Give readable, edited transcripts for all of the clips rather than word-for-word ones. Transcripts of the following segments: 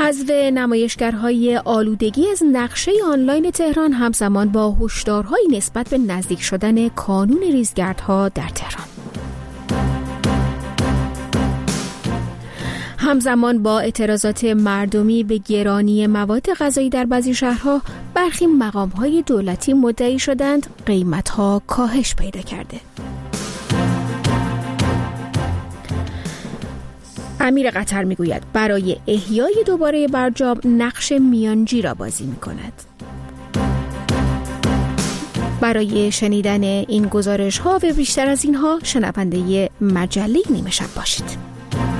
حذف نمایشگرهای آلودگی از نقشه آنلاین تهران همزمان با هشدارهایی نسبت به نزدیک شدن کانون ریزگردها در تهران. همزمان با اعتراضات مردمی به گرانی مواد غذایی در بعضی شهرها، برخی مقام‌های دولتی مدعی شدند قیمت‌ها کاهش پیدا کرده. امیر قطر میگوید برای احیای دوباره برجام نقش میانجی را بازی می‌کند. برای شنیدن این گزارش‌ها و بیشتر از اینها شنونده مجله نیمه شب باشید.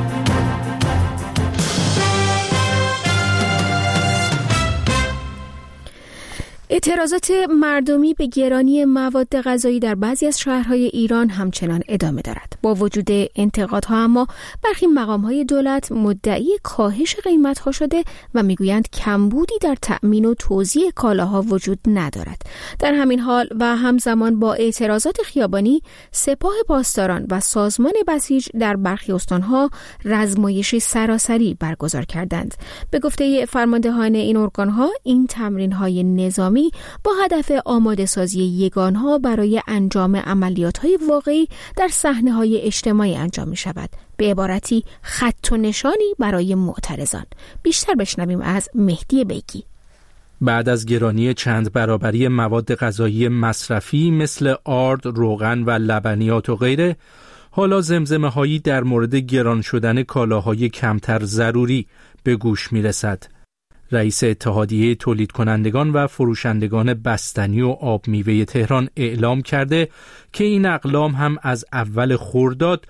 اعتراضات مردمی به گرانی مواد غذایی در بعضی از شهرهای ایران همچنان ادامه دارد. با وجود انتقادها اما برخی مقام‌های دولت مدعی کاهش قیمت‌ها شده و میگویند کمبودی در تأمین و توزیع کالاها وجود ندارد. در همین حال و همزمان با اعتراضات خیابانی، سپاه پاسداران و سازمان بسیج در برخی استانها رزمایشی سراسری برگزار کردند. به گفته فرماندهان این ارگان‌ها، این تمرین‌های نظامی با هدف آماده سازی یگانها برای انجام عملیات‌های واقعی در صحنه‌های اجتماعی انجام می‌شود. به عبارتی خط و نشانی برای معترضان. بیشتر بشنویم از مهدی بیگی. بعد از گرانی چند برابری مواد غذایی مصرفی مثل آرد، روغن و لبنیات و غیره، حالا زمزمه‌هایی در مورد گران شدن کالاهای کمتر ضروری به گوش می‌رسد. رئیس اتحادیه تولید کنندگان و فروشندگان بستنی و آب میوه تهران اعلام کرده که این اقلام هم از اول خرداد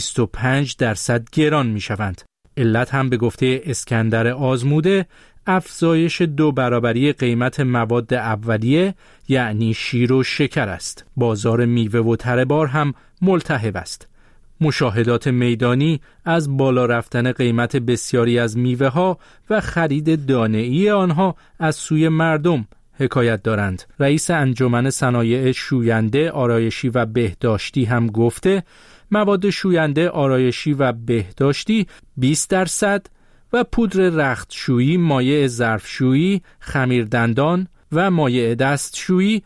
25% گران می شوند. علت هم به گفته اسکندر آزموده افزایش 2 برابری قیمت مواد اولیه یعنی شیر و شکر است. بازار میوه و تره بار هم ملتهب است. مشاهدات میدانی از بالا رفتن قیمت بسیاری از میوه ها و خرید دانه‌ای آنها از سوی مردم حکایت دارند. رئیس انجمن صنایع شوینده، آرایشی و بهداشتی هم گفته مواد شوینده، آرایشی و بهداشتی 20% و پودر رختشویی، مایع ظرفشویی، خمیردندان و مایع دستشویی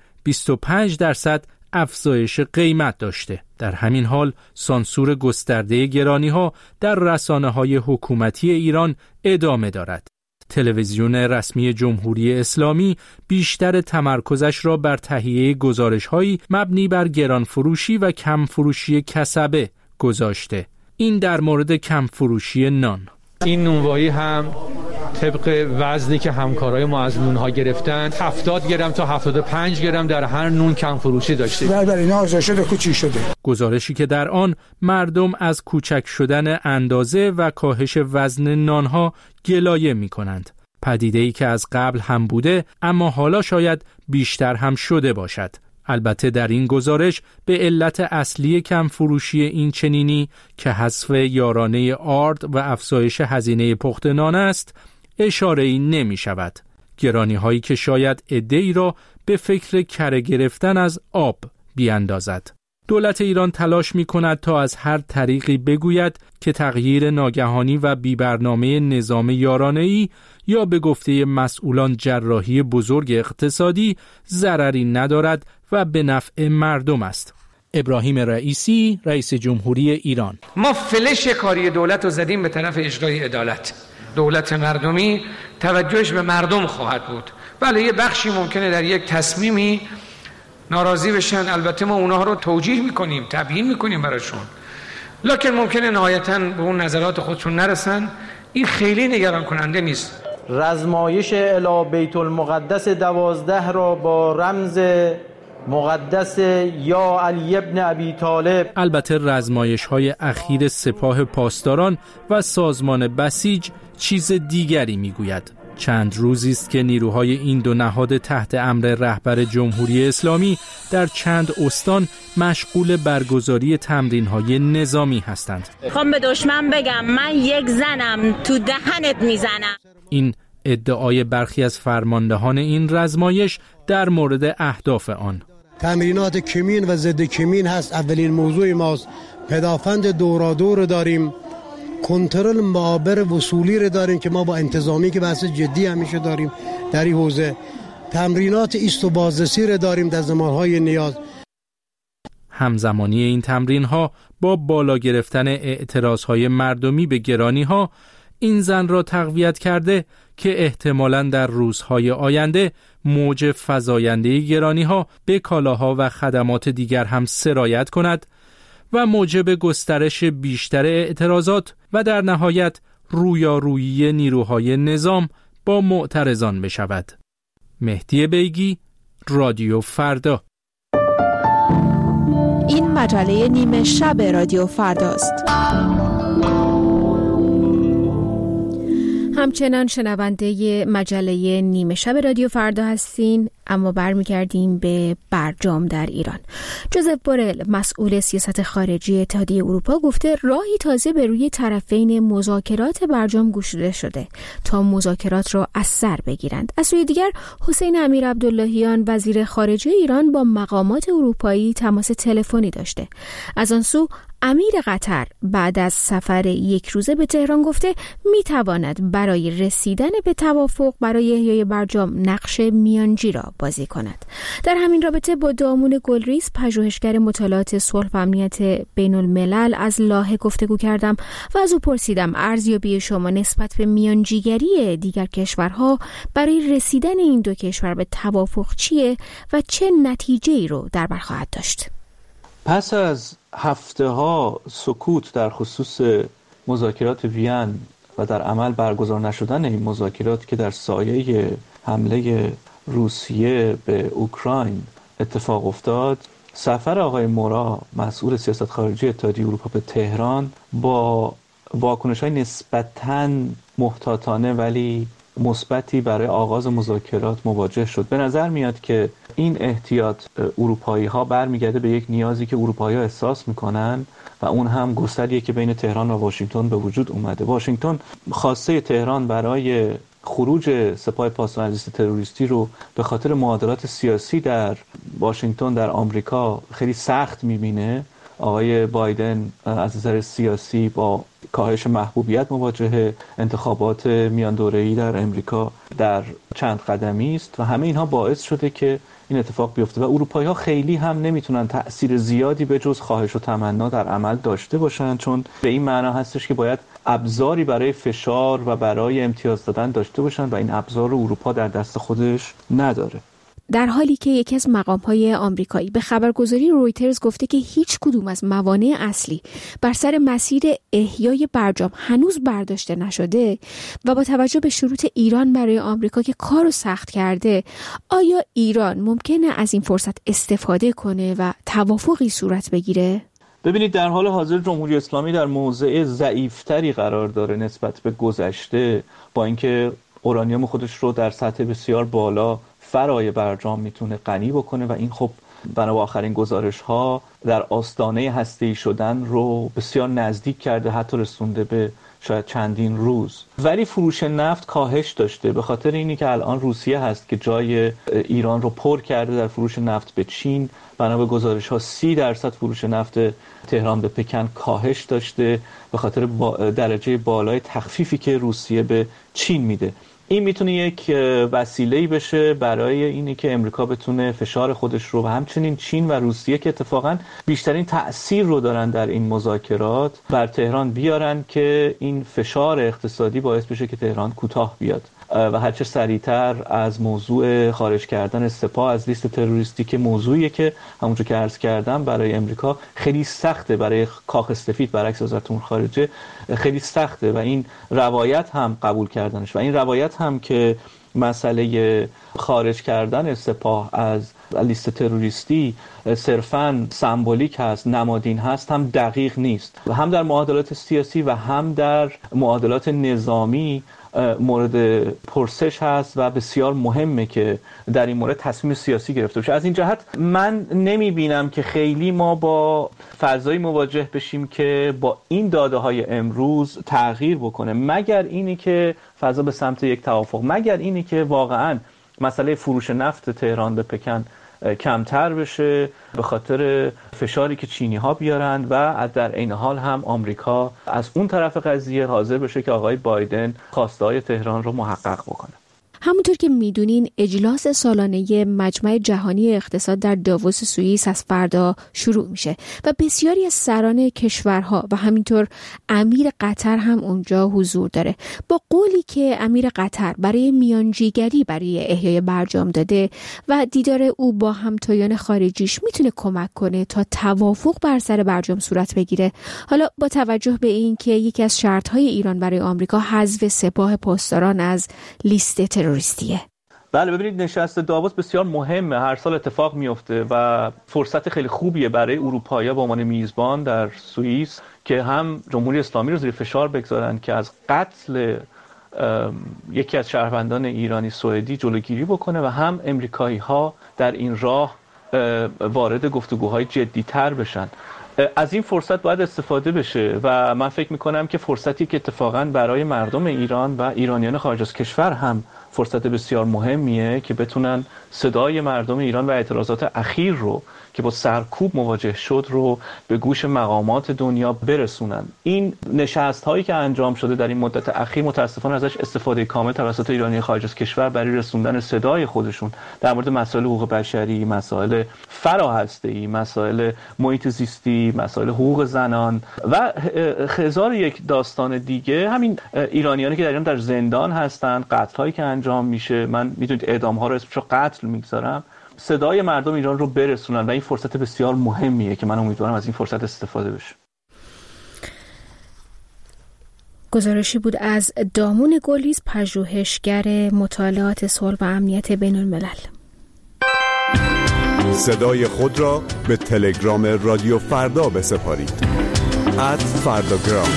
25% افزایش قیمت داشته. در همین حال سانسور گسترده گرانی‌ها در رسانه‌های حکومتی ایران ادامه دارد. تلویزیون رسمی جمهوری اسلامی بیشتر تمرکزش را بر تهیه گزارش‌هایی مبنی بر گرانفروشی و کمفروشی کسبه گذاشته. این در مورد کمفروشی نان. این نونوایی هم طبق وزنی که همکارای ما از نونها گرفتن 70 گرم تا 75 گرم در هر نون کم فروشی داشتیم. برای اینا ارزش شده کوچیک شده. گزارشی که در آن مردم از کوچک شدن اندازه و کاهش وزن نانها گلایه می کنند. پدیده‌ای که از قبل هم بوده اما حالا شاید بیشتر هم شده باشد. البته در این گزارش به علت اصلی کم فروشی این چنینی که حذف یارانه آرد و افزایش هزینه پخت نان است اشاره‌ای نمی شود. گرانی هایی که شاید عده‌ای را به فکر کره گرفتن از آب بیاندازد. دولت ایران تلاش می کند تا از هر طریقی بگوید که تغییر ناگهانی و بی‌برنامه نظام یارانه‌ای یا به گفته مسئولان جراحی بزرگ اقتصادی ضرری ندارد و به نفع مردم است. ابراهیم رئیسی، رئیس جمهوری ایران: ما فلش کاری دولت رو زدیم به طرف اجرای عدالت. دولت مردمی توجهش به مردم خواهد بود. بله یه بخشی ممکنه در یک تصمیمی ناراضی بشن، البته ما اونها رو توجیه میکنیم، تبیین میکنیم براشون، لکن ممکنه نهایتاً به اون نظرات خودشون نرسن. این خیلی نگران کننده نیست. رزمایش الی بیت المقدس 12 را با رمز مقدس یا علی ابن ابی طالب. البته رزمایش‌های اخیر سپاه پاسداران و سازمان بسیج چیز دیگری میگوید. چند روزی است که نیروهای این دو نهاد تحت امر رهبر جمهوری اسلامی در چند استان مشغول برگزاری تمرین‌های نظامی هستند. میخوام به دشمن بگم من یک زنم تو دهنت میزنم. این ادعای برخی از فرماندهان این رزمایش در مورد اهداف آن. تمرینات کمین و ضد کمین هست. اولین موضوع ماست. پدافند دورادور داریم، کنترل معابر وصولی رو داریم که ما با انتظامی که بحث جدی همیشه داریم در این حوزه، تمرینات ایست و بازرسی رو داریم در زمانهای نیاز. همزمانی این تمرین‌ها با بالا گرفتن اعتراض‌های مردمی به گرانی‌ها این زن را تقویت کرده که احتمالاً در روزهای آینده موج فزاینده گرانی‌ها به کالاها و خدمات دیگر هم سرایت کند و موجب گسترش بیشتر اعتراضات و در نهایت رویارویی نیروهای نظام با معترضان بشود. مهدی بیگی، رادیو فردا. این مجله نیمه شب رادیو فرداست. همچنان شنونده مجله نیمه شب رادیو فردا هستین، اما برمیگردیم به برجام در ایران. جوزف بورل، مسئول سیاست خارجی اتحادیه اروپا، گفته راهی تازه به روی طرفین مذاکرات برجام گشوده شده تا مذاکرات را از سر بگیرند. از سوی دیگر حسین امیر عبداللهیان، وزیر خارجه ایران، با مقامات اروپایی تماس تلفنی داشته. از آن سو امیر قطر بعد از سفر یک روزه به تهران گفته میتواند برای رسیدن به توافق برای احیای برجام نقش میانجی را بازی کند. در همین رابطه با دامون گلریز، پژوهشگر مطالعات صلح و امنیت بین الملل، از لاهه گفتگو کردم و از او پرسیدم ارزیابی شما نسبت به میانجیگری دیگر کشورها برای رسیدن این دو کشور به توافق چیه و چه نتیجه‌ای رو در بر خواهد داشت. پس از هفته‌ها سکوت در خصوص مذاکرات وین و در عمل برگزار نشدن این مذاکرات که در سایه حمله روسیه به اوکراین اتفاق افتاد، سفر آقای مورا، مسئول سیاست خارجی اتحادیه اروپا، به تهران با واکنش‌های نسبتاً محتاطانه ولی مثبتی برای آغاز مذاکرات مواجه شد. به نظر میاد که این احتیاط اروپایی‌ها برمیگرده به یک نیازی که اروپایی‌ها احساس میکنن و اون هم گسلیه که بین تهران و واشنگتن به وجود اومده. واشنگتن خواسته تهران برای خروج سپاه پاسداران از لیست تروریستی رو به خاطر معادلات سیاسی در واشنگتن در آمریکا خیلی سخت میبینه. آقای بایدن از نظر سیاسی با کاهش محبوبیت مواجهه، انتخابات میان دوره‌ای در امریکا در چند قدمی است و همه اینها باعث شده که این اتفاق بیفته و اروپایی‌ها خیلی هم نمیتونن تأثیر زیادی به جز خواهش و تمنا در عمل داشته باشن، چون به این معنا هستش که باید ابزاری برای فشار و برای امتیاز دادن داشته باشن و این ابزار رو اروپا در دست خودش نداره. در حالی که یکی از مقام‌های آمریکایی به خبرگزاری رویترز گفته که هیچ کدوم از موانع اصلی بر سر مسیر احیای برجام هنوز برداشته نشده و با توجه به شروط ایران برای آمریکا که کارو سخت کرده، آیا ایران ممکنه از این فرصت استفاده کنه و توافقی صورت بگیره؟ ببینید، در حال حاضر جمهوری اسلامی در موضع ضعیفتری قرار داره نسبت به گذشته، با اینکه اورانیوم خودش رو در سطح بسیار بالا فرای برجام میتونه غنی بکنه و این خب بنا به آخرین گزارش ها در آستانه هسته‌ای شدن رو بسیار نزدیک کرده، حتی رسونده به شاید چندین روز. ولی فروش نفت کاهش داشته به خاطر اینی که الان روسیه هست که جای ایران رو پر کرده در فروش نفت به چین. بنا به گزارش ها 30% فروش نفت تهران به پکن کاهش داشته به خاطر درجه بالای تخفیفی که روسیه به چین میده. این میتونه یک وسیله‌ای بشه برای اینی که امریکا بتونه فشار خودش رو و همچنین چین و روسیه که اتفاقاً بیشترین تأثیر رو دارن در این مذاکرات بر تهران بیارن که این فشار اقتصادی باعث بشه که تهران کوتاه بیاد و هرچه سریعتر از موضوع خارج کردن سپاه از لیست تروریستی که موضوعیه که همونجور که عرض کردم برای امریکا خیلی سخته، برای کاخ سفید برعکس وزارت امور خارجه خیلی سخته و این روایت هم قبول کردنش و این روایت هم که مسئله خارج کردن سپاه از لیست تروریستی صرفاً سمبولیک هست، نمادین هست، هم دقیق نیست و هم در معادلات سیاسی و هم در معادلات نظامی مورد پرسش هست و بسیار مهمه که در این مورد تصمیم سیاسی گرفته بشه. از این جهت من نمی بینم که خیلی ما با فضایی مواجه بشیم که با این داده های امروز تغییر بکنه، مگر اینی که فضا به سمت یک توافق، مگر اینی که واقعاً مسئله فروش نفت تهران به پکن کمتر بشه به خاطر فشاری که چینی ها بیارند و در عین حال هم آمریکا از اون طرف قضیه حاضر بشه که آقای بایدن خواسته های تهران رو محقق بکنه. همونطور که میدونین اجلاس سالانه مجمع جهانی اقتصاد در داووس سوئیس از فردا شروع میشه و بسیاری از سران کشورها و همینطور امیر قطر هم اونجا حضور داره. با قولی که امیر قطر برای میانجیگری برای احیای برجام داده و دیدار او با همتایان خارجیش میتونه کمک کنه تا توافق بر سر برجام صورت بگیره. حالا با توجه به این که یکی از شرطهای ایران برای آمریکا حذف سپاه پاسداران از لیست تروریستیه. بله ببینید نشست داووس بسیار مهمه، هر سال اتفاق میفته و فرصت خیلی خوبیه برای اروپایی‌ها به عنوان میزبان در سوئیس که هم جمهوری اسلامی رو زیر فشار بگذارن که از قتل یکی از شهروندان ایرانی سوئدی جلوگیری بکنه و هم امریکایی‌ها در این راه وارد گفتگوهای جدی‌تر بشن. از این فرصت باید استفاده بشه و من فکر میکنم که فرصتی که اتفاقاً برای مردم ایران و ایرانیان خارج از کشور هم فرصت بسیار مهمیه که بتونن صدای مردم ایران و اعتراضات اخیر رو که با سرکوب مواجه شد رو به گوش مقامات دنیا برسونن. این نشست هایی که انجام شده در این مدت اخیر متاسفانه ازش استفاده کامل توسط ایرانی خارج از کشور برای رسوندن صدای خودشون در مورد مسائل حقوق بشری، مسائل فراهسته‌ای، مسائل محیط زیستی، مسائل حقوق زنان و هزار یک داستان دیگه. همین ایرانیانی که در ایران در زندان هستن، قتل هایی که انجام میشه، من میدونید اعدام ها رو اسمش قتل میگذارم، صدای مردم ایران رو برسونن و این فرصت بسیار مهمیه که من امیدوارم از این فرصت استفاده بشه. گزارشی بود از دامون گلیز، پژوهشگر مطالعات صلح و امنیت بین الملل. صدای خود را به تلگرام رادیو فردا بسپارید. @فرداگرام.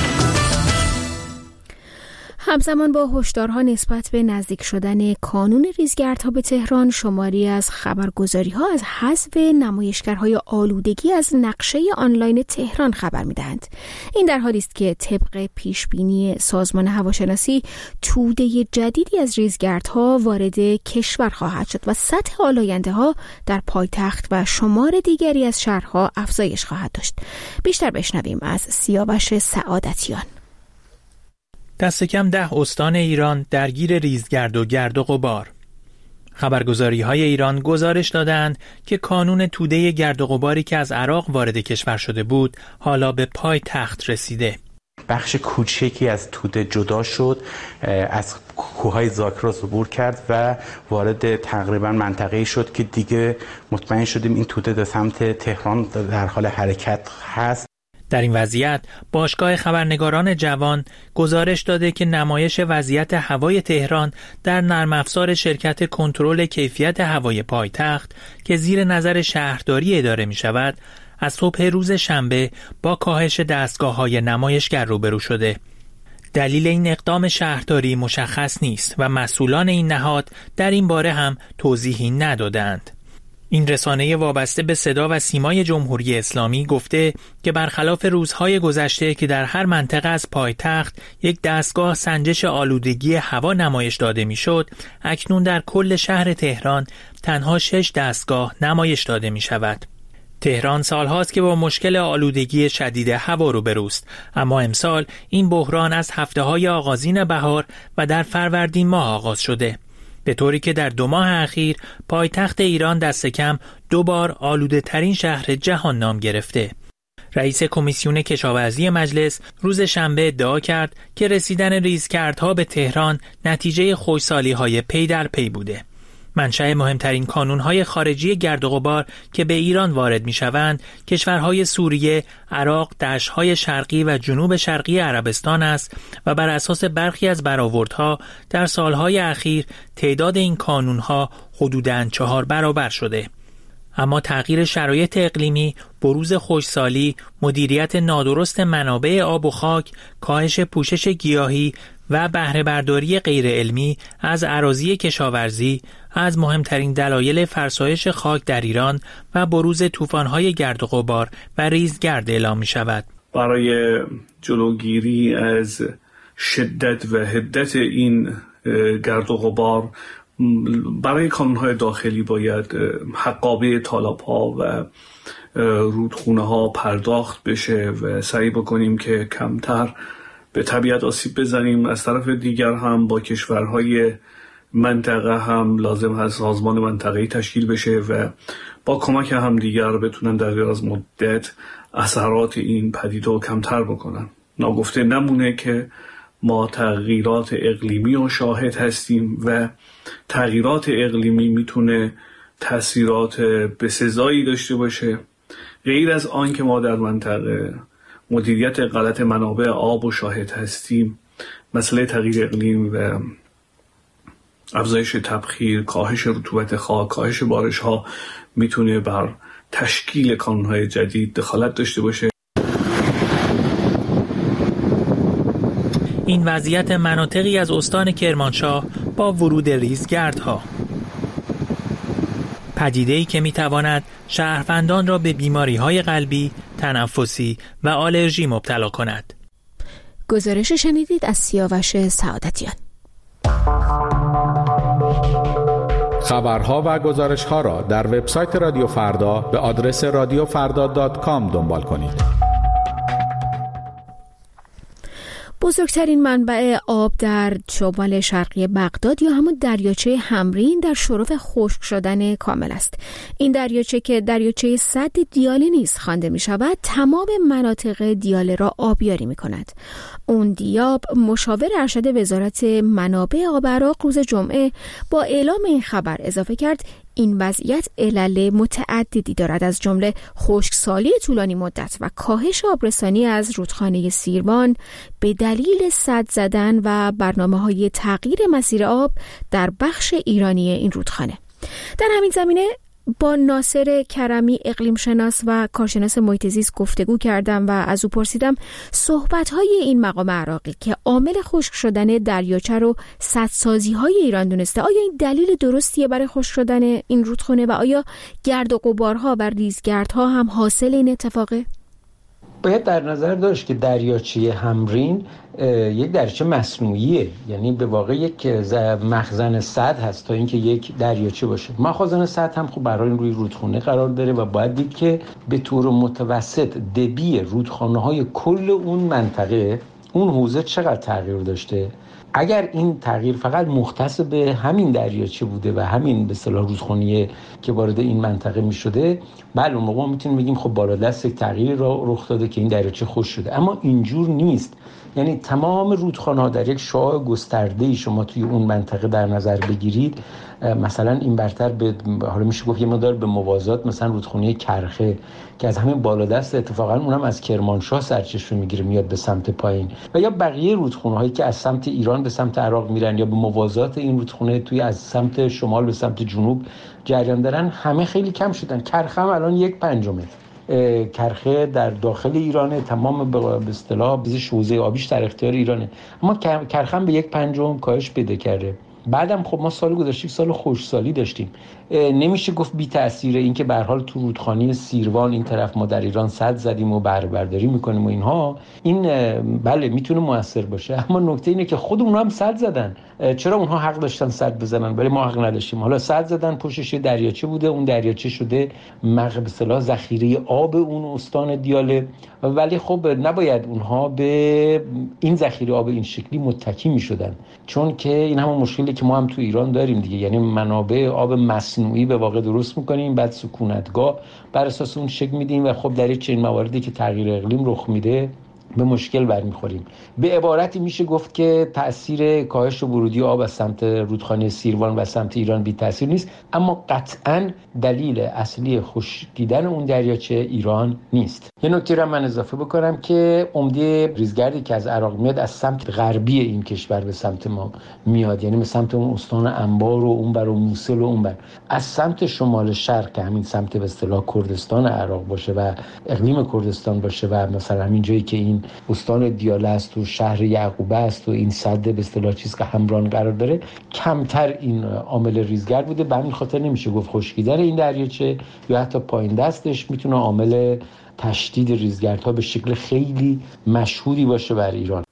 همزمان با هشدارها نسبت به نزدیک شدن کانون ریزگردها به تهران، شماری از خبرگزاری‌ها از حذف نمایشگرهای آلودگی از نقشه آنلاین تهران خبر می‌دهند. این در حالی است که طبق پیشبینی سازمان هواشناسی توده جدیدی از ریزگردها وارد کشور خواهد شد و سطح آلاینده‌ها در پایتخت و شمار دیگری از شهرها افزایش خواهد داشت. بیشتر بشنویم از سیاوش سعادتیان. دست کم 10 استان ایران درگیر ریزگرد و گرد و غبار. خبرگزاری‌های ایران گزارش دادند که کانون توده گرد و غباری که از عراق وارد کشور شده بود حالا به پای تخت رسیده. بخش کوچکی از توده جدا شد، از کوههای زاکراس عبور کرد و وارد تقریبا منطقه‌ای شد که دیگه مطمئن شدیم این توده به سمت تهران در حال حرکت هست. در این وضعیت باشگاه خبرنگاران جوان گزارش داده که نمایش وضعیت هوای تهران در نرم افزار شرکت کنترل کیفیت هوای پایتخت که زیر نظر شهرداری اداره می شود از صبح روز شنبه با کاهش دستگاه‌های نمایشگر روبرو شده. دلیل این اقدام شهرداری مشخص نیست و مسئولان این نهاد در این باره هم توضیحی ندادند. این رسانه وابسته به صدا و سیمای جمهوری اسلامی گفته که برخلاف روزهای گذشته که در هر منطقه از پایتخت یک دستگاه سنجش آلودگی هوا نمایش داده میشد، اکنون در کل شهر تهران تنها 6 دستگاه نمایش داده می شود. تهران سالهاست که با مشکل آلودگی شدید هوا روبروست، اما امسال این بحران از هفته‌های آغازین بهار و در فروردین ماه آغاز شده، به طوری که در 2 ماه اخیر پایتخت ایران دست کم 2 بار آلوده ترین شهر جهان نام گرفته. رئیس کمیسیون کشاورزی مجلس روز شنبه ادعا کرد که رسیدن ریزگردها به تهران نتیجه خشکسالی‌های پی در پی بوده. منشأ مهمترین کانون‌های خارجی گرد و غبار که به ایران وارد می‌شوند، کشورهای سوریه، عراق، دشت‌های شرقی و جنوب شرقی عربستان است و بر اساس برخی از برآوردها در سالهای اخیر تعداد این کانون‌ها حدوداً 4 برابر شده. اما تغییر شرایط اقلیمی، بروز خشکسالی، مدیریت نادرست منابع آب و خاک، کاهش پوشش گیاهی و بهره برداری غیر علمی از اراضی کشاورزی از مهمترین دلایل فرسایش خاک در ایران و بروز طوفان‌های گرد و غبار و ریزگرد اعلام می‌شود. برای جلوگیری از شدت و حدت این گرد و غبار برای کانون‌های داخلی باید حقابه تالاب‌ها و رودخونه ها پرداخت بشه و سعی بکنیم که کمتر به طبیعت آسیب بزنیم. از طرف دیگر هم با کشورهای منطقه هم لازم هست سازمان منطقه‌ای تشکیل بشه و با کمک هم دیگر بتونن در دراز مدت اثرات این پدیده رو کمتر بکنن. ناگفته نمونه که ما تغییرات اقلیمی رو شاهد هستیم و تغییرات اقلیمی میتونه تأثیرات بسزایی داشته باشه. غیر از آن که ما در منطقه مدیریت غلط منابع آب و شاهد هستیم، مسئله تغییر اقلیم و افزایش تبخیر، کاهش رطوبت خاک، کاهش بارش ها میتونه بر تشکیل کانون‌های جدید دخالت داشته باشه. این وضعیت مناطقی از استان کرمانشاه با ورود ریزگردها، پدیده‌ای که میتواند شهروندان را به بیماری‌های قلبی، تنفسی و آلرژی مبتلا کند. گزارش شنیدید از سیاوش سعادتیان. خبرها و گزارش‌ها را در وبسایت رادیو فردا به آدرس radiofarda.com دنبال کنید. بزرگترین منبع آب در شمال شرقی بغداد یا همون دریاچه همرین در شرف خشک شدن کامل است. این دریاچه که دریاچه سد دیاله نیز خوانده می شود، تمام مناطق دیاله را آبیاری می کند. اون دیاب مشاور ارشد وزارت منابع آب عراق روز جمعه با اعلام این خبر اضافه کرد این وضعیت علل متعددی دارد، از جمله خشکسالی طولانی مدت و کاهش آبرسانی از رودخانه سیروان به دلیل سد زدن و برنامه‌های تغییر مسیر آب در بخش ایرانی این رودخانه. در همین زمینه با ناصر کرمی اقلیم شناس و کارشناس محیط زیست گفتگو کردم و از او پرسیدم صحبت‌های این مقام عراقی که عامل خشک شدن دریاچه رو سدسازی‌های ایران دونسته، آیا این دلیل درستیه برای خشک شدن این رودخانه و آیا گرد و غبارها و ریزگردها هم حاصل این اتفاقه؟ باید در نظر داشت که دریاچه همرین یک دریاچه مصنوعیه، یعنی به واقع یک مخزن سد هست تا اینکه یک دریاچه باشه. مخزن سد هم خب برای روی رودخانه قرار داره و باید دید که به طور متوسط دبی رودخانه‌های کل اون منطقه، اون حوزه چقدر تغییر داشته. اگر این تغییر فقط مختص به همین دریاچه بوده و همین به اصطلاح رودخانه که وارد این منطقه می‌شده، بله اون موقع ما میتونیم بگیم خب بالادست یک تغییر رخ داده که این دریاچه خشک شده، اما اینجور نیست. یعنی تمام رودخانه‌ها در یک شعاع گسترده‌ای شما توی اون منطقه در نظر بگیرید، مثلا این برتر به حالا میشه گفت یه مقدار به موازات مثلا رودخانه کرخه که از همین بالادست اتفاقا اونم از کرمانشاه سرچشمه میگیره میاد به سمت پایین، و یا بقیه رودخانه‌هایی که از سمت ایران به سمت عراق میرن یا به موازات این رودخانه توی از سمت شمال به سمت جنوب جریان دارن، همه خیلی کم شدن. کرخه هم الان 1/5 کرخه در داخل ایرانه، تمام به اصطلاح بیزش حوزه آبیش در اختیار ایرانه، اما کرخه هم به 1/5 کاهش پیدا کرده. بعدم خب ما سال گذشته سال خشکسالی داشتیم، نمیشه گفت بی تأثیر این که به هر حال تو رودخانه سیروان این طرف ما در ایران سد زدیم و بهره برداری میکنیم و اینها، این بله میتونه مؤثر باشه، اما نکته اینه که خود اونها هم سد زدن. چرا اونها حق داشتن سد بزنن ولی ما حق نداشتیم؟ حالا سد زدن، پشتش دریاچه بوده، اون دریاچه شده به اصطلاح ذخیره آب اون استان دیاله، ولی خب نباید اونها به این ذخیره آب این شکلی متکی میشدن، چون که این همون مشکلی که ما هم تو ایران داریم دیگه، یعنی منابع آب مصنوعی به واقع درست میکنیم، بعد سکونتگاه بر اساس اون شکل میدیم و خب در چنین مواردی که تغییر اقلیم رخ میده به مشکل برمیخوریم. به عبارتی میشه گفت که تأثیر کاهش ورودی آب از سمت رودخانه سیروان و سمت ایران بی تأثیر نیست، اما قطعاً دلیل اصلی خشکیدن اون دریاچه ایران نیست. یه نکته رو من اضافه بکنم که عمده ریزگردی که از عراق میاد از سمت غربی این کشور به سمت ما میاد، یعنی به سمت اون استان انبار و اون بر و موصل و اون بر. از سمت شمال شرق که همین سمت به اصطلاح کردستان عراق باشه و اقلیم کردستان باشه و مثلا همین جایی که این استان دیاله است و شهر یعقوبه است و این سد به اصطلاح چیز که همران قرار داره، کمتر این عامل ریزگرد بوده. به همین خاطر نمیشه گفت خشکیدن این دریاچه یا حتی پایین دستش میتونه عامل تشدید ریزگردها به شکل خیلی مشهودی باشه بر ایران. همونطور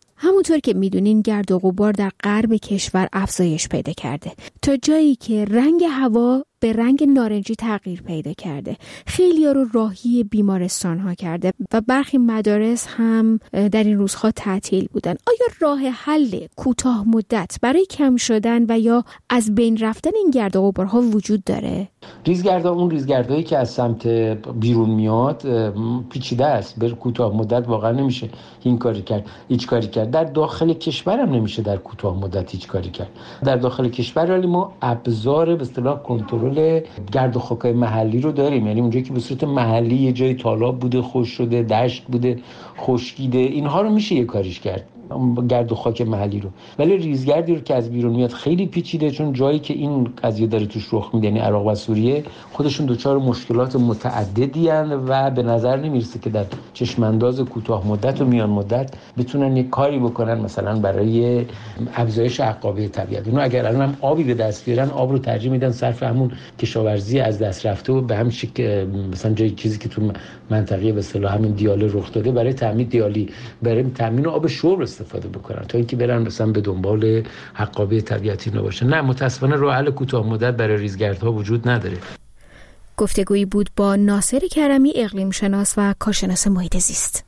همونطور که میدونین گرد و غبار در غرب کشور افزایش پیدا کرده تا جایی که رنگ هوا به رنگ نارنجی تغییر پیدا کرده. خیلی‌ها رو راهی بیمارستان‌ها کرده و برخی مدارس هم در این روزها تعطیل بودن. آیا راه حل کوتاه مدت برای کم شدن و یا از بین رفتن این گرد و غبارها وجود داره؟ ریزگردها، اون ریزگردهایی که از سمت بیرون میاد پیچیده است. به کوتاه مدت واقعا نمیشه هیچ کاری کرد. در داخل کشور هم نمیشه در کوتاه مدت هیچ کاری کرد. در داخل کشور ولی ما ابزار به اصطلاح کنترل گرد و خاکای محلی رو داریم. یعنی اونجایی که به صورت محلی یه جای تالاب بوده، خشک شده، دشت بوده، خشکیده، اینها رو میشه یه کاریش کرد، گرد و خاک محلی رو. ولی ریزگردی رو که از بیرون میاد خیلی پیچیده، چون جایی که این قضیه داره توش رخ میده، یعنی عراق و سوریه، خودشون دچار مشکلات متعددی ان و به نظر نمیرسه که در چشمانداز کوتاه مدت و میان مدت بتونن یک کاری بکنن مثلا برای افزایش عقابه طبیعت. اونها اگر الان هم آبی به دست بیارن، آب رو ترجیح میدن صرف همون کشاورزی از دست رفته و به هم شکل مثلا جای چیزی که تو منطقه به اصطلاح همین دیاله رخ داده برای تامین دیالی، برای تامین آب شرب استفاده بکنن تا اینکه برن مثلا به دنبال عقابه طبیعتی نباشن. نه، متاسفانه راه حل کوتاه مدت برای ریزگردها وجود نداره. گفتگویی بود با ناصر کرمی، اقلیم شناس و کارشناس محیط زیست.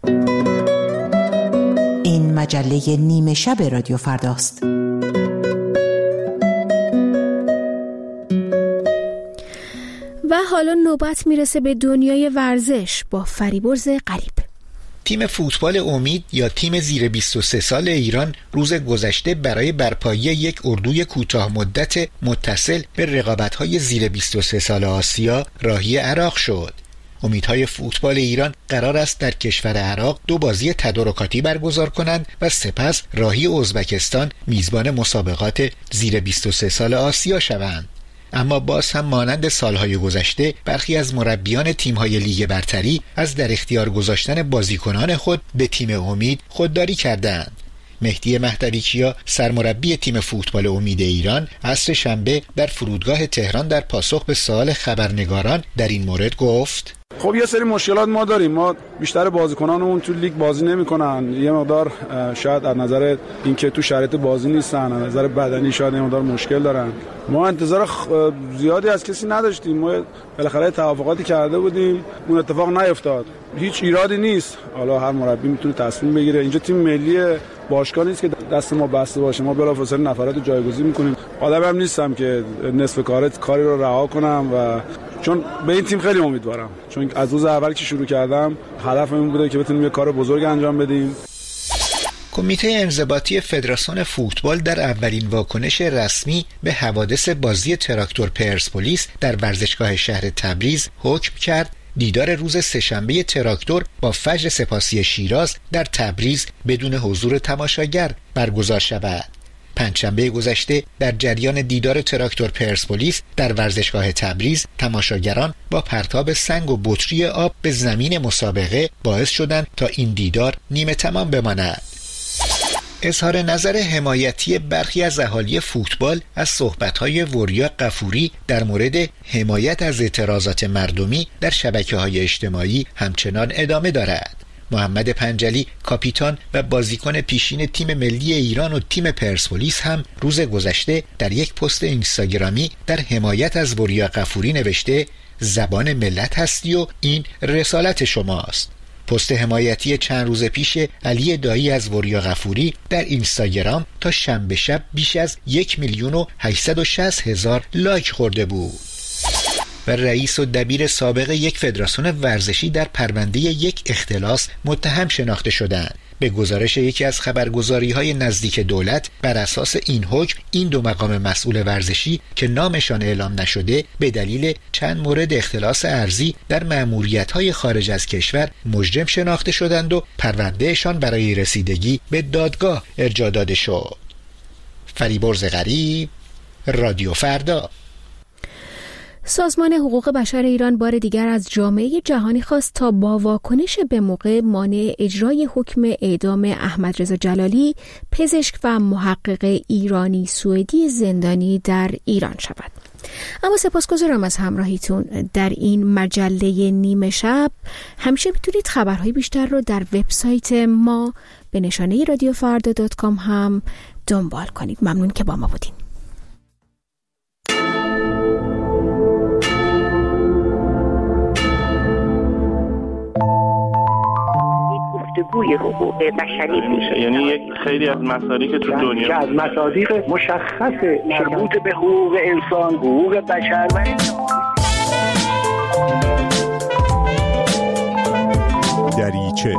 این مجله نیمه شب رادیو فرداست. و حالا نوبت میرسه به دنیای ورزش با فریبرز غریب. تیم فوتبال امید یا تیم زیر 23 سال ایران روز گذشته برای برپایی یک اردوی کوتاه مدت متصل به رقابت‌های زیر 23 سال آسیا راهی عراق شد. امیدهای فوتبال ایران قرار است در کشور عراق 2 بازی تدارکاتی برگزار کنند و سپس راهی ازبکستان میزبان مسابقات زیر 23 سال آسیا شوند. اما باز هم مانند سالهای گذشته برخی از مربیان تیم‌های لیگ برتری از در اختیار گذاشتن بازیکنان خود به تیم امید خودداری کردند. مهدی مهدوی‌کیا سرمربی تیم فوتبال امید ایران عصر شنبه در فرودگاه تهران در پاسخ به سوال خبرنگاران در این مورد گفت: خب یه سری مشکلات ما داریم. ما بیشتر بازیکنانمون تو لیگ بازی نمی‌کنن. یه مقدار شاید از نظر اینکه تو شرایط بازی نیستن، از نظر بدنی شاید یه مقدار مشکل دارن. ما انتظار زیادی از کسی نداشتیم. ما بالاخره توافقاتی کرده بودیم، اون اتفاق نیفتاد. هیچ ایرادی نیست. حالا هر مربی میتونه تصمیم بگیره. اینجا تیم ملی باشگاه نیست که دست ما بسته باشه. ما بلافاصله نفرات رو جایگزین می‌کنیم. آدمم نیستم که نصف کاری رو رها کنم و چون به این تیم خیلی امیدوارم، چون از روز اول که شروع کردم هدفم این بوده که بتونیم یه کار بزرگ انجام بدیم. کمیته انضباطی فدراسیون فوتبال در اولین واکنش رسمی به حوادث بازی تراکتور پرسپولیس در ورزشگاه شهر تبریز حکم کرد دیدار روز سه‌شنبه تراکتور با فجر سپاسی شیراز در تبریز بدون حضور تماشاگر برگزار شود. پنجشنبه گذشته در جریان دیدار تراکتور پرسپولیس در ورزشگاه تبریز تماشاگران با پرتاب سنگ و بطری آب به زمین مسابقه باعث شدند تا این دیدار نیمه تمام بماند. اظهار نظر حمایتی برخی از اهالی فوتبال از صحبت‌های وریا غفوری در مورد حمایت از اعتراضات مردمی در شبکه‌های اجتماعی همچنان ادامه دارد. محمد پنجلی کاپیتان و بازیکن پیشین تیم ملی ایران و تیم پرسپولیس هم روز گذشته در یک پست اینستاگرامی در حمایت از وریا غفوری نوشته: زبان ملت هستی و این رسالت شماست. پست حمایتی چند روز پیش علی دایی از وریا غفوری در اینستاگرام تا شنبه شب بیش از 1,860,000 لایک خورده بود. و رئیس و دبیر سابق یک فدراسیون ورزشی در پرونده یک اختلاس متهم شناخته شدند. به گزارش یکی از خبرگزاری‌های نزدیک دولت، بر اساس این حکم این 2 مقام مسئول ورزشی که نامشان اعلام نشده به دلیل چند مورد اختلاس ارضی در مأموریت‌های خارج از کشور مجرم شناخته شدند و پروندهشان برای رسیدگی به دادگاه ارجاع داده شد. فریبرز غریب، رادیو فردا. سازمان حقوق بشر ایران بار دیگر از جامعه جهانی خواست تا با واکنش به موقع مانع اجرای حکم اعدام احمد رضا جلالی، پزشک و محقق ایرانی سوئدی زندانی در ایران شود. اما سپاسگزارم از همراهیتون در این مجله نیمه شب. همیشه میتونید خبرهای بیشتر رو در وبسایت ما به نشانه radiofarda.com هم دنبال کنید. ممنون که با ما بودین. گفتگوی حقوق بشری میشه، یعنی یک خیلی از مسائلی که تو دنیا که از مصادیق مشخص مربوط به حقوق انسان، حقوق بشر و دریچه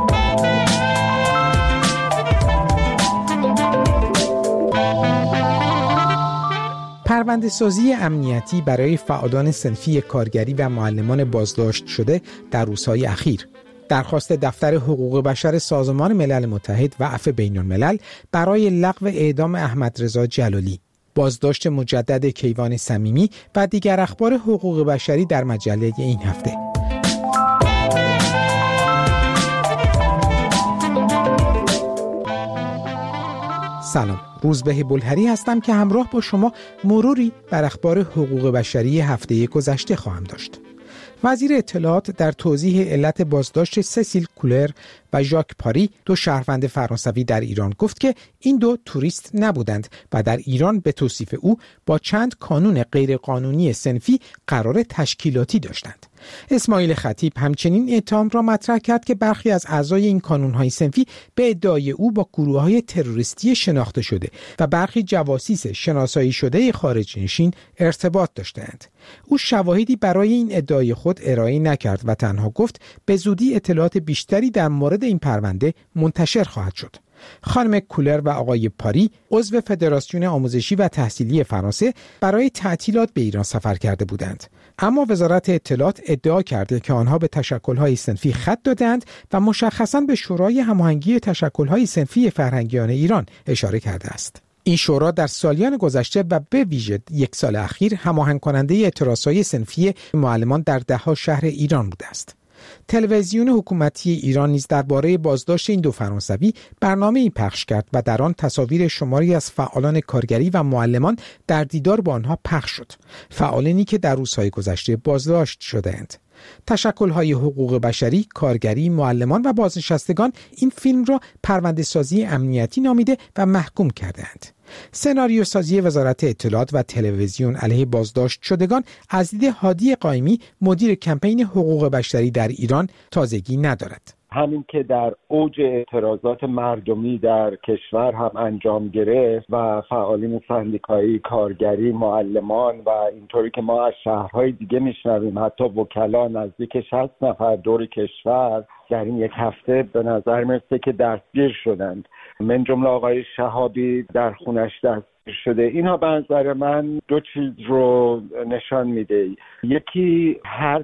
پرونده سازی امنیتی برای فعالان صنفی کارگری و معلمان بازداشت شده در روزهای اخیر. درخواست دفتر حقوق بشر سازمان ملل متحد و عفو بین الملل برای لغو اعدام احمد رضا جلالی، بازداشت مجدد کیوان صمیمی و دیگر اخبار حقوق بشری در مجله این هفته. سلام، روزبه بلهری هستم که همراه با شما مروری بر اخبار حقوق بشری هفته گذشته خواهم داشت. وزیر اطلاعات در توضیح علت بازداشت سسیل کولر و ژاک پاری، دو شهروند فرانسوی در ایران، گفت که این دو توریست نبودند و در ایران به توصیف او با چند کانون غیرقانونی صنفی قرار تشکیلاتی داشتند. اسماعیل خطیب همچنین اتهام را مطرح کرد که برخی از اعضای این کانون‌های صنفی به ادعای او با گروه‌های تروریستی شناخته شده و برخی جواسیس شناسایی شده خارج نشین ارتباط داشتند. او شواهدی برای این ادعای خود ارائه نکرد و تنها گفت به زودی اطلاعات بیشتری در مورد این پرونده منتشر خواهد شد. خانم کولر و آقای پاری عضو فدراسیون آموزشی و تحصیلی فرانسه برای تعطیلات به ایران سفر کرده بودند، اما وزارت اطلاعات ادعا کرده که آنها به تشکل‌های صنفی خط دادند و مشخصاً به شورای هماهنگی تشکل‌های صنفی فرهنگیان ایران اشاره کرده است. این شورا در سالیان گذشته و به ویژه یک سال اخیر هماهنگ کننده اعتراضهای صنفی معلمان در ده‌ها شهر ایران بوده است. تلویزیون حکومتی ایران نیز درباره بازداشت این دو فرانسوی برنامه‌ای پخش کرد و در آن تصاویر شماری از فعالان کارگری و معلمان در دیدار با آنها پخش شد، فعالانی که در روزهای گذشته بازداشت شده‌اند. تشکل‌های حقوق بشری، کارگری، معلمان و بازنشستگان این فیلم را پرونده سازی امنیتی نامیده و محکوم کردند. سناریو سازی وزارت اطلاعات و تلویزیون علیه بازداشت شدگان از دید هادی قائمی، مدیر کمپین حقوق بشری در ایران، تازگی ندارد. همین که در اوج اعتراضات مردمی در کشور هم انجام گرفت و فعالین سندیکایی، کارگری، معلمان و اینطوری که ما از شهرهای دیگه میشنویم حتی وکلا نزدیک 60 نفر دور کشور در این یک هفته به نظر میرسه که دستگیر شدند، من جمله آقای شهابی در خونش دستگیر شده. اینها به نظر من دو چیز رو نشان میده. یکی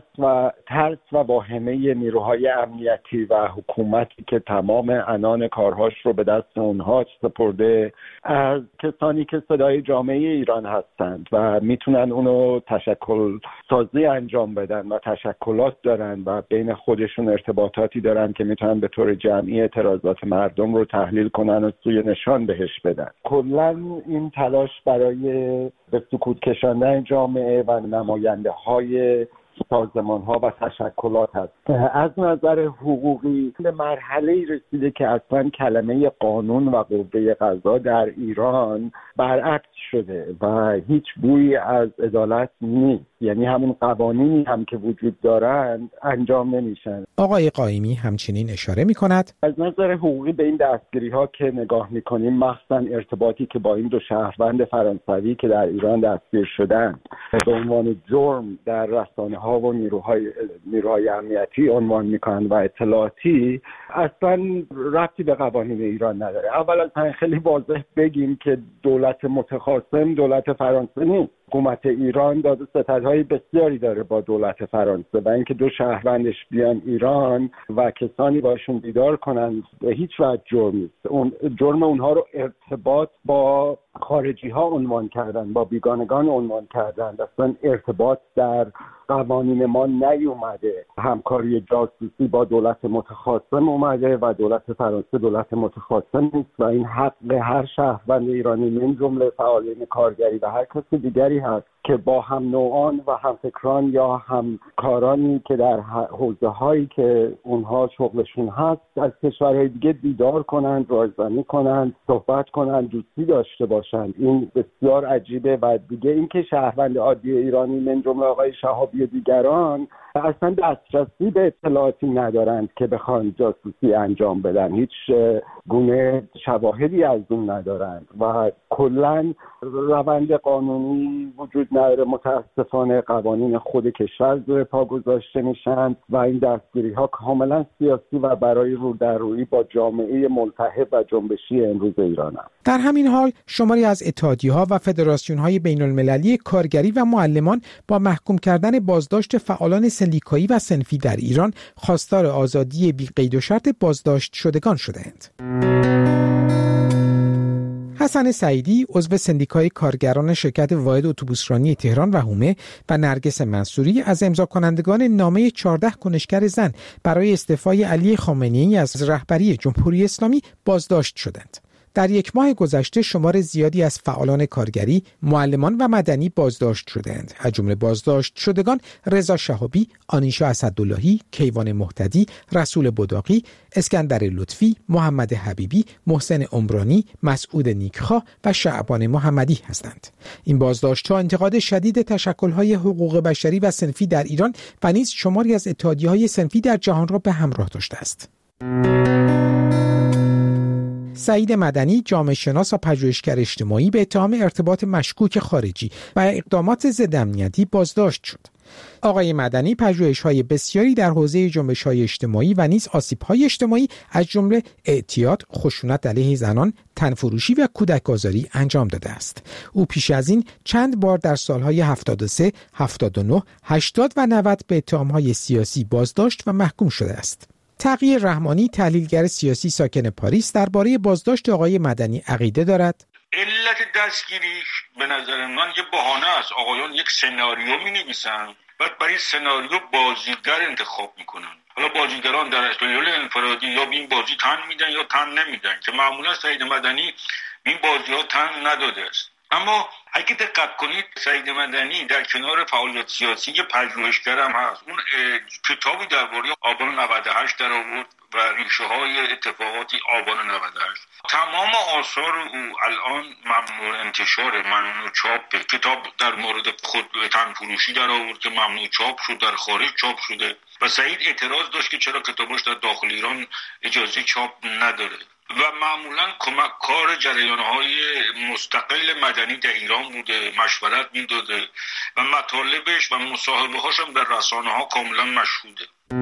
ترس و واهمه نیروهای امنیتی و حکومتی که تمام عنان کارهاش رو به دست اونها سپرده از کسانی که صدای جامعه ایران هستند و میتونن اونو تشکل سازی انجام بدن و تشکلات دارن و بین خودشون ارتباطاتی دارن که میتونن به طور جمعی اعتراضات مردم رو تحلیل کنن و سوی نشان بهش بدن. کلاً این تلاش برای به سکوت کشاندن جامعه و نماینده های سازمان ها و تشکلات هست. از نظر حقوقی به مرحله رسیده که اصلا کلمه قانون و قوه قضا در ایران برعکس شده و هیچ بویی از عدالت نیست، یعنی همون قوانینی هم که وجود دارند انجام نمیشن. آقای قائمی همچنین اشاره میکند از نظر حقوقی به این دستگیری ها که نگاه میکنیم، مخصوصا ارتباطی که با این دو شهروند فرانسوی که در ایران دستگیر شدند به عنوان جرم در رسانه ها و نیروهای امنیتی عنوان میکنن و اطلاعاتی، اصلا ربطی به قوانین ایران نداره. اول از همه خیلی واضح بگیم که دولت متخاصم دولت فرانسه نیست. حکومت ایران داد و ستدهای بسیاری داره با دولت فرانسه و اینکه دو شهروندش بیان ایران و کسانی باشون دیدار کنن به هیچ وجه جرم نیست. جرم اونها رو ارتباط با خارجی ها عنوان کردن، با بیگانگان عنوان کردن. اصلا ارتباط در قوانین ما نیومده. همکاری جاسوسی با دولت متخاصم اومده و دولت فرانسه دولت متخاصم نیست و این حق هر شهروند ایرانی من جمله فعالین کارگری و هر کسی دیگری هست که با هم نوعان و همفکران یا همکارانی که در حوزه هایی که اونها شغلشون هست از کشورهای دیگه دیدار کنند، رایزنی کنند، صحبت کنند، دوستی داشته باشند. این بسیار عجیبه. و دیگه اینکه شهروند عادی ایرانی من جمله آقای شهابی و دیگران اصلا دسترسی به اطلاعاتی ندارند که بخوان جاسوسی انجام بدن، هیچ گونه شواهدی از اون ندارند و کلا روند قانونی وجود نداره. متاسفانه قوانین خود کشور زیر پا گذاشته میشن و این دستگیری ها کاملا سیاسی و برای رودررویی با جامعه ملتهب و جنبشی امروز ایران هست. در همین حال شماری از اتحادیه‌ها و فدراسیون‌های بین‌المللی کارگری و معلمان با محکوم کردن بازداشت فعالان سندیکایی و صنفی در ایران خواستار آزادی بی قید و شرط بازداشت شدگان شده‌اند. حسن سعیدی عضو سندیکای کارگران شرکت واحد اتوبوسرانی تهران و حومه و نرگس منصوری از امضا کنندگان نامه 14 کنشگر زن برای استعفای علی خامنه‌ای از رهبری جمهوری اسلامی بازداشت شدند. در یک ماه گذشته شمار زیادی از فعالان کارگری، معلمان و مدنی بازداشت شدند. از جمله بازداشت شدگان رضا شهابی، آنیشا اسداللهی، کیوان مهتدی، رسول بداقی، اسکندر لطفی، محمد حبیبی، محسن عمرانی، مسعود نیکخواه و شعبان محمدی هستند. این بازداشت‌ها انتقاد شدید تشکل‌های حقوق بشری و صنفی در ایران و نیز شماری از اتحادیه‌های صنفی در جهان را به همراه داشته است. سعید مدنی، جامعه شناس و پژوهشگر اجتماعی، به اتهام ارتباط مشکوک خارجی و اقدامات ضد امنیتی بازداشت شد. آقای مدنی پژوهش‌های بسیاری در حوزه جنبش‌های اجتماعی و نیز آسیب‌های اجتماعی از جمله اعتیاد، خشونت علیه زنان، تنفروشی و کودک آزاری انجام داده است. او پیش از این چند بار در سال‌های 73، 79، 80 و 90 به اتهام‌های سیاسی بازداشت و محکوم شده است. تقی رحمانی، تحلیلگر سیاسی ساکن پاریس، درباره بازداشت آقای مدنی عقیده دارد. علت دستگیریش به نظر من یه بهانه است. آقایان یک سناریو می‌نویسن، بعد برای سناریو بازیگر انتخاب میکنن. حالا بازیگران در استودیو انفرادی یا به این بازی تن میدن یا تن نمیدن که معمولا سعید مدنی این بازی‌ها تن نداده است. اما اگه دقت کنید سعید مدنی در کنار فعالیت سیاسی یه پژوهشگر هم هست. اون کتابی درباره آبان 98 در آورد و ریشه های اتفاقات آبان 98. تمام آثار او الان ممنوع انتشار، ممنوع چاپ. کتاب در مورد خود تنفروشی در آورد که ممنوع چاپ شد، در خارج چاپ شده و سعید اعتراض داشت که چرا کتابش در داخل ایران اجازه چاپ نداره. و معمولا کمککار جریان‌های مستقل مدنی در ایران بوده، مشورت میداده و مطالبش و مصاحبه‌هاش هم در رسانه‌ها کاملا مشهوده.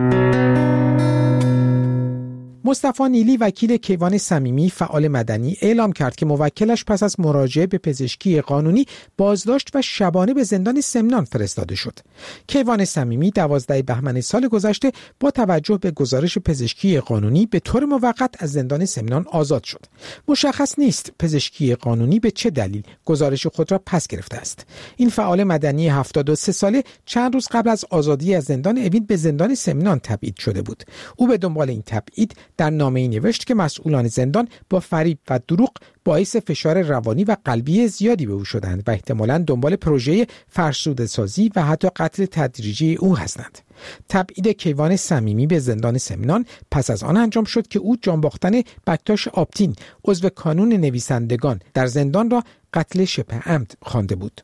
مصطفی نیلی وکیل کیوان صمیمی فعال مدنی اعلام کرد که موکلش پس از مراجعه به پزشکی قانونی بازداشت و شبانه به زندان سمنان فرستاده شد. کیوان صمیمی 12 بهمن سال گذشته با توجه به گزارش پزشکی قانونی به طور موقت از زندان سمنان آزاد شد. مشخص نیست پزشکی قانونی به چه دلیل گزارش خود را پس گرفته است. این فعال مدنی 73 ساله چند روز قبل از آزادی از زندان اوین به زندان سمنان تبعید شده بود. او به دنبال این تبعید در نامه‌ای نوشت که مسئولان زندان با فریب و دروغ باعث فشار روانی و قلبی زیادی به او شدند و احتمالاً دنبال پروژه فرسوده‌سازی و حتی قتل تدریجی او هستند. تبعید کیوان صمیمی به زندان سمنان پس از آن انجام شد که او جانباختن بکتاش آپتین عضو کانون نویسندگان در زندان را قتل شبه عمد خوانده بود.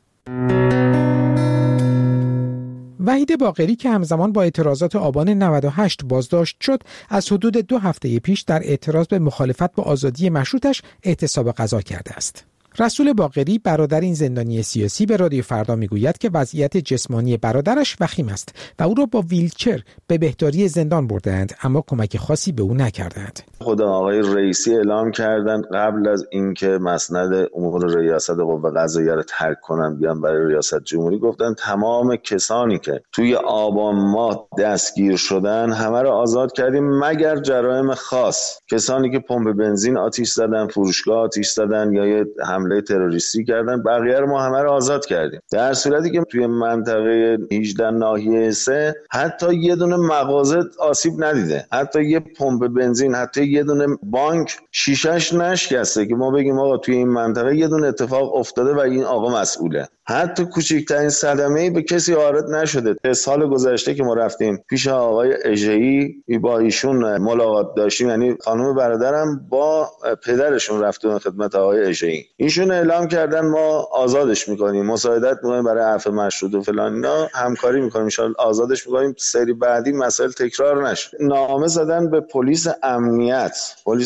وحید باقری که همزمان با اعتراضات آبان 98 بازداشت شد، از حدود 2 هفته پیش در اعتراض به مخالفت با آزادی مشروطش اعتصاب غذا کرده است. رسول باقری برادر این زندانی سیاسی به رادیو فردا میگوید که وضعیت جسمانی برادرش وخیم است و او را با ویلچر به بهداری زندان بردند، اما کمک خاصی به او نکردند. خود آقای رئیسی اعلام کردند قبل از اینکه مسند امور ریاست قوه قضاییه را ترک کنن بیان برای ریاست جمهوری، گفتن تمام کسانی که توی آبان ماه دستگیر شدن همه را آزاد کردیم مگر جرایم خاص. کسانی که پمپ بنزین آتش زدن، فروشگاه آتش زدن یا حمله تروریستی کردن، بقیه رو ما همه رو آزاد کردیم. در صورتی که توی منطقه 18 ناحیه 3 حتی یه دونه مغازه آسیب ندیده، حتی یه پمپ بنزین، حتی یه دونه بانک شیشه‌اش نشکسته که ما بگیم آقا توی این منطقه یه دونه اتفاق افتاده و این آقا مسئوله. حتی کوچکترین صدمه‌ای به کسی وارد نشده. سال گذشته که ما رفتیم پیش آقای اژه‌ای با ایشون ملاقات داشتیم، یعنی خانم برادرم با پدرشون رفتن خدمت آقای اژه‌ای، ایشون اعلام کردن ما آزادش می‌کنیم، مساعدت می‌کنیم برای عفو مشروط و فلان اینا، همکاری می‌کنیم، ان شاءالله آزادش می‌کنیم، سری بعدی مسائل تکرار نشه. نامه زدن به پلیس امنیت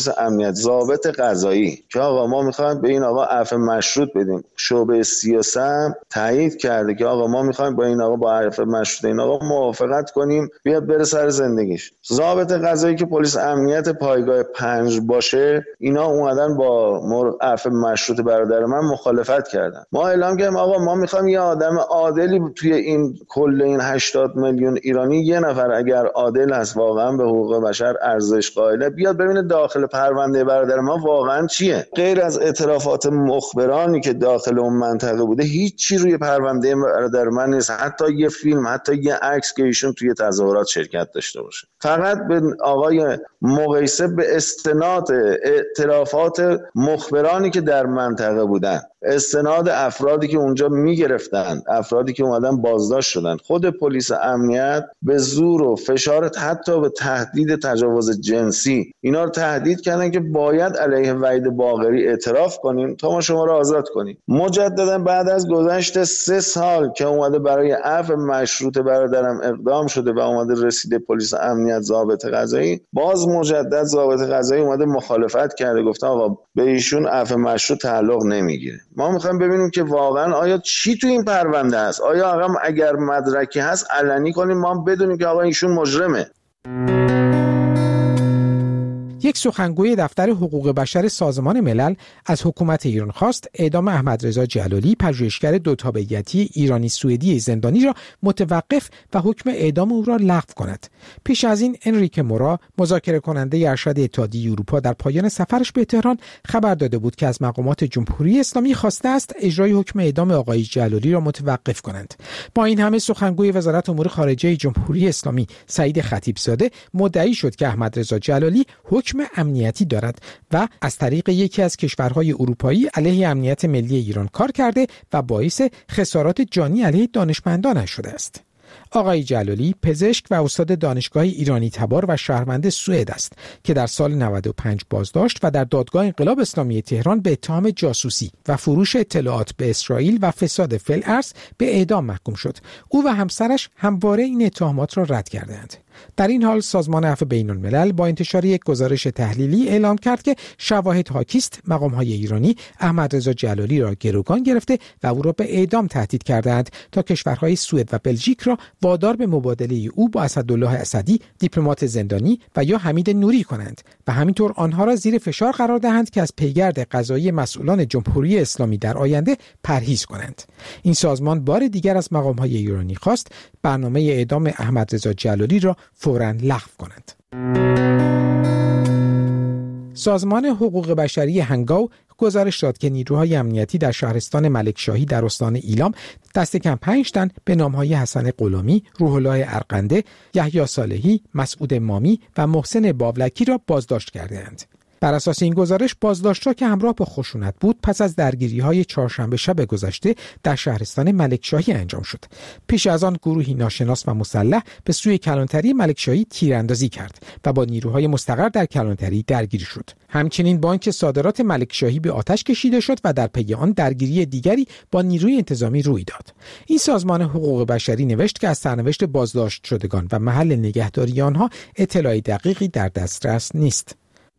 ضابط قضایی که آقا ما می‌خوایم به این آقا عفو مشروط بدیم. شعبه 33 تایید کرده که آقا ما می‌خوایم با این آقا با عفو مشروط این آقا موافقت کنیم بیاد بره سر زندگیش. ضابط قضایی که پلیس امنیت پایگاه 5 باشه، اینا اومدن با عفو مشروط برادر من مخالفت کردن. ما اعلام کردیم آقا ما می‌خوایم یه آدم عادلی توی این کل این 80 میلیون ایرانی یه نفر اگر عادل هست واقعا به حقوق بشر ارزش قائله بیاد ببینه داخل پرونده برادر ما واقعا چیه. غیر از اعترافات مخبرانی که داخل اون منطقه بوده هیچی روی پرونده برادر من نیست، حتی یه فیلم، حتی یه عکس که ایشون توی تظاهرات شرکت داشته باشه. فقط به آقای مقیسه به استناد اعترافات مخبرانی که در منطقه بودن، استناد افرادی که اونجا میگرفتن، افرادی که اومدن بازداشت شدن، خود پلیس امنیت به زور و فشار حتی به تهدید تجاوز جنسی اینا رو تهدید کردن که باید علیه وحید باقری اعتراف کنیم تا ما شما رو آزاد کنیم. مجددا بعد از گذشت 3 سال که اومده برای عفو مشروط برادرم اقدام شده و اومده رسیده پلیس امنیت ضابط قضایی، باز مجدد ضابط قضایی اومده مخالفت کرده، گفته آقا به ایشون عفو مشروط تعلق نمیگیره. ما میخوایم ببینیم که واقعا آیا چی تو این پرونده است، آیا آقا اگر مدرکی هست علنی کنیم ما بدونیم که آقا ایشون مجرمه. یک سخنگوی دفتر حقوق بشر سازمان ملل از حکومت ایران خواست اعدام احمدرضا جلالی، پژوهشگر 2 تابعیتی ایرانی سوئدی زندانی را متوقف و حکم اعدام او را لغو کند. پیش از این انریک مورا، مذاکره کننده ارشد اتحادیه اروپا، در پایان سفرش به تهران خبر داده بود که از مقامات جمهوری اسلامی خواسته است اجرای حکم اعدام آقای جلالی را متوقف کنند. با این همه سخنگوی وزارت امور خارجه جمهوری اسلامی سعید خطیبزاده مدعی شد که احمدرضا جلالی حکم امنیتی دارد و از طریق یکی از کشورهای اروپایی علیه امنیت ملی ایران کار کرده و باعث خسارات جانی علیه دانشمندانش شده است. آقای جلالی پزشک و استاد دانشگاه ایرانی تبار و شهروند سوئد است که در سال 95 بازداشت و در دادگاه انقلاب اسلامی تهران به اتهام جاسوسی و فروش اطلاعات به اسرائیل و فساد فی الارض به اعدام محکوم شد. او و همسرش همواره این اتهامات را رد کردند. در این حال سازمان عفو بین‌الملل با انتشار یک گزارش تحلیلی اعلام کرد که شواهد حاکیست مقام‌های ایرانی احمدرضا جلالی را گروگان گرفته و او را به اعدام تهدید کردند تا کشورهای سوئد و بلژیک را وادار به مبادله او با اسدالله اسدی، دیپلمات زندانی و یا حمید نوری کنند و همینطور آنها را زیر فشار قرار دهند که از پیگرد قضایی مسئولان جمهوری اسلامی در آینده پرهیز کنند. این سازمان بار دیگر از مقام‌های ایرانی خواست برنامه اعدام احمدرضا جلالی را فوراً لغو کنند. سازمان حقوق بشری هنگاو گزارش داد که نیروهای امنیتی در شهرستان ملکشاهی در استان ایلام دست کم 5 تن به نام‌های حسن غلامی، روح الله ارقنده، یحیی صالحی، مسعود مامی و محسن باولکی را بازداشت کرده‌اند. بر اساس این گزارش بازداشت‌ها که همراه با خشونت بود پس از درگیری‌های چهارشنبه شب گذشته در شهرستان ملکشاهی انجام شد. پیش از آن گروهی ناشناس و مسلح به سوی کلانتری ملکشاهی تیراندازی کرد و با نیروهای مستقر در کلانتری درگیری شد. همچنین بانک صادرات ملکشاهی به آتش کشیده شد و در پی آن درگیری دیگری با نیروی انتظامی روی داد. این سازمان حقوق بشری نوشت که از سرنوشت بازداشت شدگان و محل نگهداری آنها اطلاع دقیقی در دسترس نیست.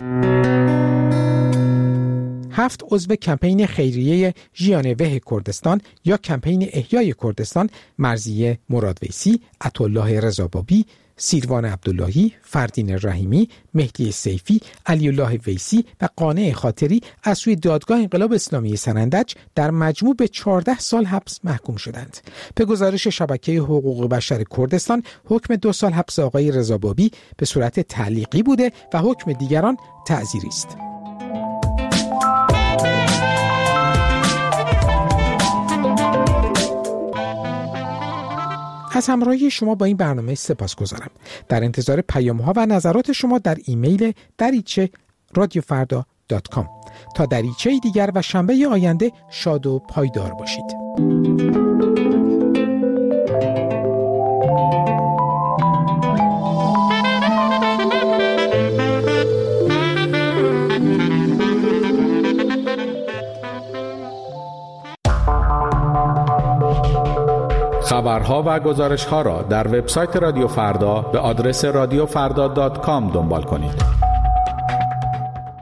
7 عضو کمپین خیریه ژیانوه کردستان یا کمپین احیای کردستان، مرضیه مرادویسی، عطاالله رضابابی، سیروان عبداللهی، فردین رحیمی، مهدی سیفی، علی الله ویسی و قانع خاطری از سوی دادگاه انقلاب اسلامی سنندج در مجموع به 14 سال حبس محکوم شدند. به گزارش شبکه حقوق بشر کردستان، حکم 2 سال حبس آقای رضابابی به صورت تعلیقی بوده و حکم دیگران تعزیری است. از همراهی شما با این برنامه سپاسگزارم. در انتظار پیام‌ها و نظرات شما در ایمیل dariche@radiofarda.com. تا دریچه دیگر و شنبه آینده شاد و پایدار باشید. خبرها و گزارش‌ها را در وبسایت رادیو فردا به آدرس radiofarda.com دنبال کنید.